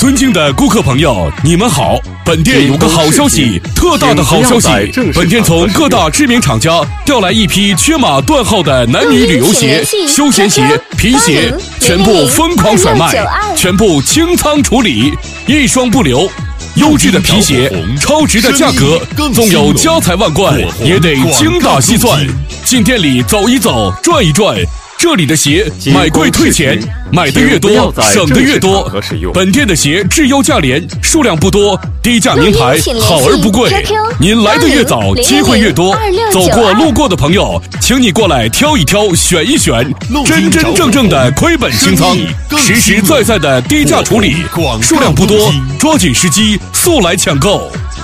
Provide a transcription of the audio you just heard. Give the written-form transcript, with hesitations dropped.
尊敬的顾客朋友，你们好！本店有个好消息，特大的好消息！本店从各大知名厂家调来一批缺码断号的男女旅游鞋、休闲鞋、皮鞋，全部疯狂甩卖，全部清仓处理，一双不留。优质的皮鞋，超值的价格，纵有家财万贯，也得精打细算。进店里走一走，转一转。这里的鞋买贵退钱，买的越多省的越多。本店的鞋质优价廉，数量不多，低价名牌，好而不贵。您来的越早，机会越多。走过路过的朋友，请你过来挑一挑，选一选，真真正正的亏本清仓，实实在在的低价处理，数量不多，抓紧时机，速来抢购。